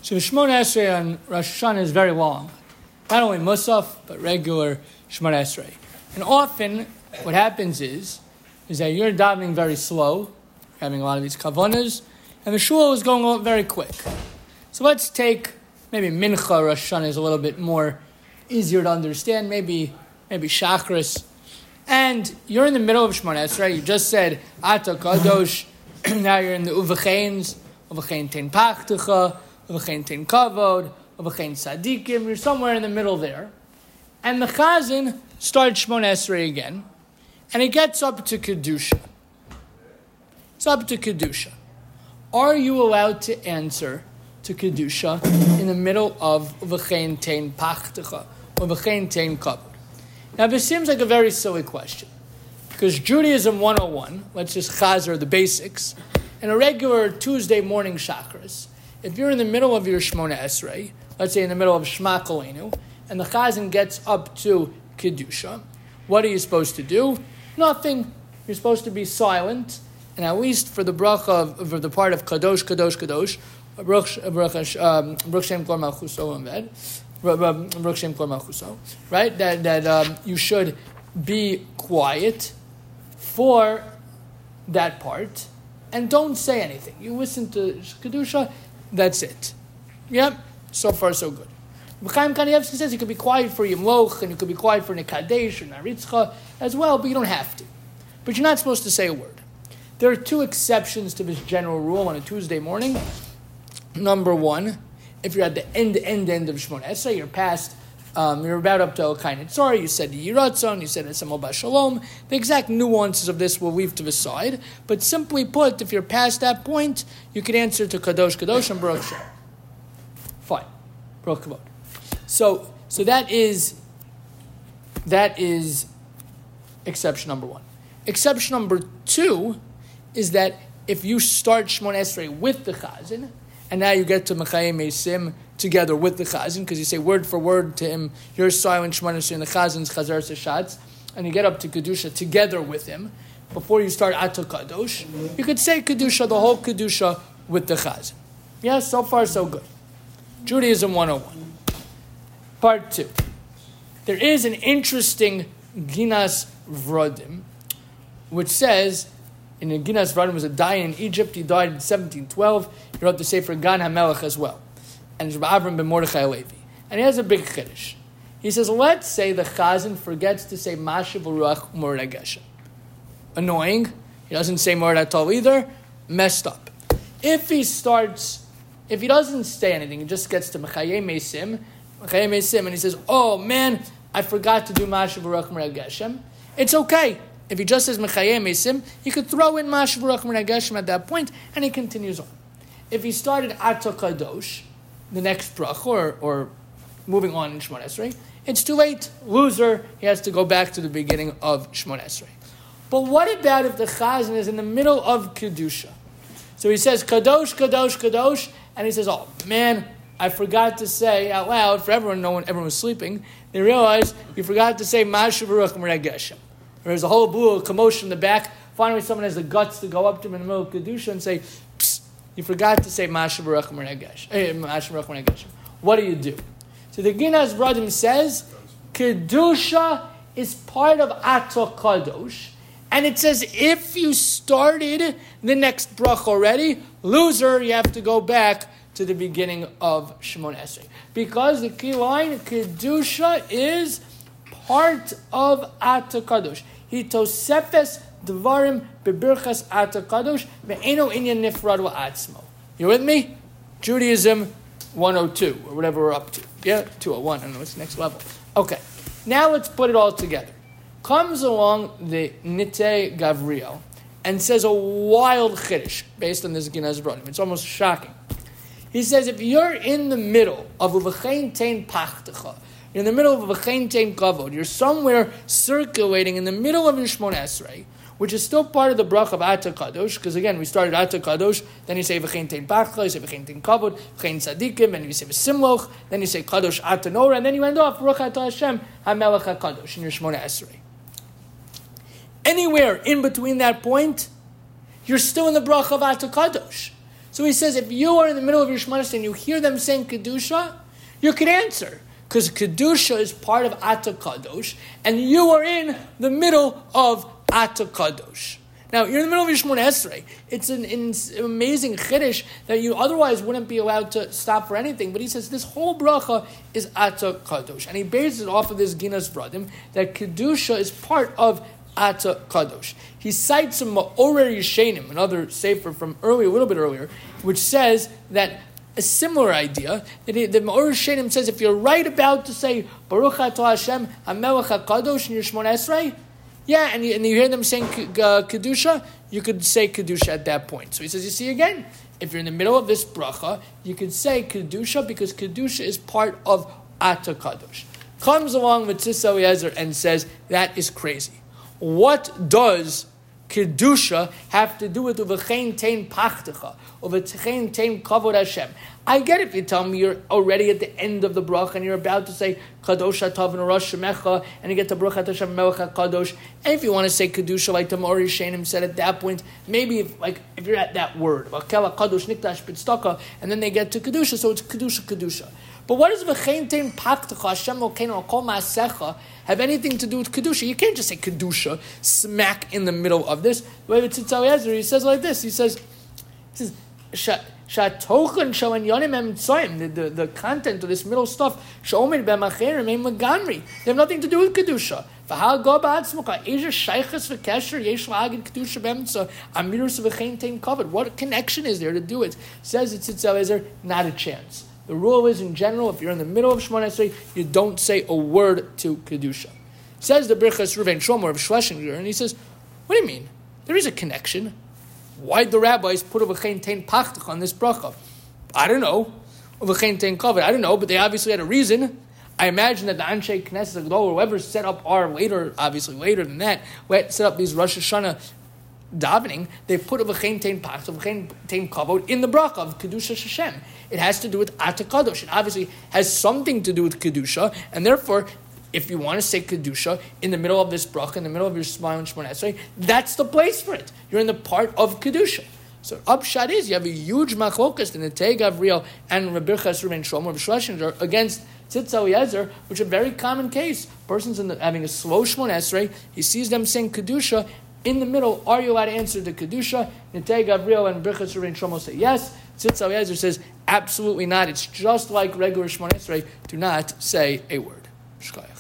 So the Shemona Esrei on Rosh Hashanah is very long. Not only Musaf, but regular Shemona Esrei. And often, what happens is that you're davening very slow, having a lot of these kavanas, and the shul is going very quick. So let's take, maybe Mincha Rosh Hashanah is a little bit more easier to understand, maybe Shachris. And you're in the middle of Shemona Esrei, you just said, Ata Kadosh, now you're in the Uvachains, Uvachain Tein Pachtecha, Uvachain Tein Kavod, Uvachain Tzadikim, you're somewhere in the middle there. And the Chazan starts Shemona Esrei again, and it gets up to Kedusha. It's up to Kedusha. Are you allowed to answer to Kedusha in the middle of Uvachain Tein Pachtecha, Uvachain Tein Kavod? Now this seems like a very silly question, because Judaism 101, let's just chazer the basics, in a regular Tuesday morning Shachris, if you're in the middle of your Shemona Esrei, let's say in the middle of Shema Kolenu, and the Chazan gets up to Kedusha, what are you supposed to do? Nothing. You're supposed to be silent, and at least for the bracha for the part of Kadosh, Kadosh, Kadosh, Baruch Shem Kol Malchuso, Baruch Shem Kol Malchuso, right? That you should be quiet for that part, and don't say anything. You listen to Kedusha, that's it. Yep, so far so good. Chaim Kanievsky says you could be quiet for Yimloch, and you could be quiet for Nekadesh or Naritzcha as well, but you don't have to. But you're not supposed to say a word. There are two exceptions to this general rule on a Tuesday morning. Number one, if you're at the end of Shemona Esrei, you're past, you're about up to Elkai Netzor, you said Yiratzon, you said Esamol Bashalom. The exact nuances of this we'll leave to the side, but simply put, if you're past that point, you can answer to Kadosh, Kadosh, and Baruch Shem. Fine. Baruch Kavod. So that is exception number one. Exception number two is that if you start Shemona Esrei with the Chazan, and now you get to Mechayim Eisim together with the Chazan, because you say word for word to him, you're silent Shemona Esrei, and the Chazan's Chazar Seshatz, and you get up to Kedusha together with him, before you start Ato Kadosh, you could say Kedusha, the whole Kedusha, with the Chazan. Yeah, so far so good. Judaism 101. Part 2. There is an interesting Ginas Vrodim, which says, in the Ginas Vrodim was a Dayan in Egypt, he died in 1712, he wrote the Sefer Gan HaMelech as well, and it's Rabbi Avram ben Mordechai Levi. And he has a big chiddush. He says, let's say the Chazan forgets to say Mashiv Uruach Morad HaGeshem. Annoying. He doesn't say Morad HaTol either. Messed up. If he doesn't say anything, he just gets to Mechayim Eisim, and he says, oh man, I forgot to do Mashiv Uruach Morad HaGeshem. It's okay. If he just says Mechayim Eisim, he could throw in Mashiv Uruach Morad HaGeshem at that point, and he continues on. If he started Ato Kadosh, the next bracha, or moving on in Shemona Esrei, it's too late. Loser, he has to go back to the beginning of Shemona Esrei. But what about if the Chazan is in the middle of Kedusha? So he says Kadosh, Kadosh, Kadosh, and he says, oh man, I forgot to say out loud for everyone, everyone was sleeping, they realized you forgot to say Mashiv Uruach Morad HaGeshem. There's a whole blue commotion in the back. Finally, someone has the guts to go up to him in the middle of Kedusha and say, psst, you forgot to say Mashiv Uruach Morad HaGeshem. What do you do? So the Ginas Vrodim says, Kedusha is part of Ato Kadosh, and it says if you started the next bracha already, loser, you have to go back to the beginning of Shemona Esrei. Because the key line, Kedusha, is part of Ato Kadosh. He tosefes dvarim bebirchas Ato Kadosh ve'eno inyan nifrad la'atzmo. You with me? Judaism 102, or whatever we're up to. Yeah, 201, I don't know, it's the next level. Okay, now let's put it all together. Comes along the Nitei Gavriel and says a wild chiddush based on this Ginas Vrodim. It's almost shocking. He says if you're in the middle of Uvachain Tein Pachtecha, you're in the middle of Uvachain Tein Kavod, you're somewhere circulating in the middle of your Shemona Esrei, which is still part of the brach of Ato Kadosh, because again, we started Ato Kadosh, then you say V'chein Tein Pachcha, you say V'chein Tein Kavod, V'chein Tzadikim, and you say V'simloch, then you say Kadosh Ato Nora, and then you end off Baruch Atah Hashem HaMelech HaKadosh in your Shemona Esrei. Anywhere in between that point, you're still in the brach of Ato Kadosh. So he says, if you are in the middle of your Shemona Esrei and you hear them saying Kedusha, you could answer. Because Kedusha is part of Ata Kadosh, and you are in the middle of Ata Kadosh. Now, you're in the middle of your Shemona Esrei. It's an amazing chiddush that you otherwise wouldn't be allowed to stop for anything. But he says this whole bracha is Ata Kadosh. And he bases it off of this Ginas Vradim, that Kedusha is part of Ata Kadosh. He cites some Ma'orer Yeshenim, another sefer from a little bit earlier, which says that a similar idea, that the Ma'or Shenim says if you're right about to say Baruch Atah Hashem HaMelech HaKadosh in your Shemona Esrei, yeah, and you hear them saying Kedusha, you could say Kedusha at that point. So he says, you see again, if you're in the middle of this bracha, you could say Kedusha because Kedusha is part of Ata Kadosh. Comes along with Tzitz Eliezer and says, that is crazy. What does Kedusha have to do with Uvechein Tein Pachtecha, Uvechein Tein Kavod Hashem? I get if you tell me you're already at the end of the bracha and you're about to say Kadosh Atav and Rosh Shemecha and you get to Baruch Atah Hashem Melech HaKadosh, and if you want to say Kedusha like the Ma'or Yeshenim said at that point, maybe if you're at that word, Vakel HaKadosh Nikdash B'tztaka, and then they get to Kedusha, so it's Kedusha. But what does V'chein Tein Pachtecha Hashem Elokeinu Kol Ma'asecha have anything to do with Kedusha? You can't just say Kedusha smack in the middle of this. The way Tzitz Eliezer, he says like this, he says, Shatochen Shoen Yonim Em Tzoyim, the content of this middle stuff, Shomer B'macherim Em Maganri. They have nothing to do with Kedusha. V'hal Go Ba'atzmuka, Ezer Shaychas V'kesher Yesh La'agid Kedusha B'emtza Amirus V'chein Tein Kavod. What connection is there to do it? Says Tzitz Eliezer, not a chance. The rule is, in general, if you're in the middle of Shemona Esrei, you don't say a word to Kedusha. Says the Birchas Ruven Shomer of Schlesinger, and he says, what do you mean? There is a connection. Why'd the rabbis put Uvechein Tein Pachtach on this bracha? I don't know. Uvechein Tein Kavod, I don't know, but they obviously had a reason. I imagine that the Anshe Knesset Agdol, or whoever set up later than that, set up these Rosh Hashanah davening, they put Uvechein Tein Pachtach, Uvechein Tein Kavod in the bracha of Kedusha Hashem. It has to do with Ata Kadosh. It obviously has something to do with Kedusha, and therefore, if you want to say Kedusha in the middle of this bracha, in the middle of your Shemona Esrei, that's the place for it. You're in the part of Kedusha. So upshot is, you have a huge machlokas in the Tei Gavriel and Rabbi Birchas Ruven Shomer of Schlesinger against Tzitz Eliezer, which is a very common case. Person's having a slow Shemona Esrei, he sees them saying Kedusha, in the middle, are you allowed to answer the Kedusha? Nitei Gavriel and Birchas Ruven Shomer say yes. Tzitz Eliezer says, absolutely not. It's just like regular Shemona Esrei. Do not say a word. Shkaya.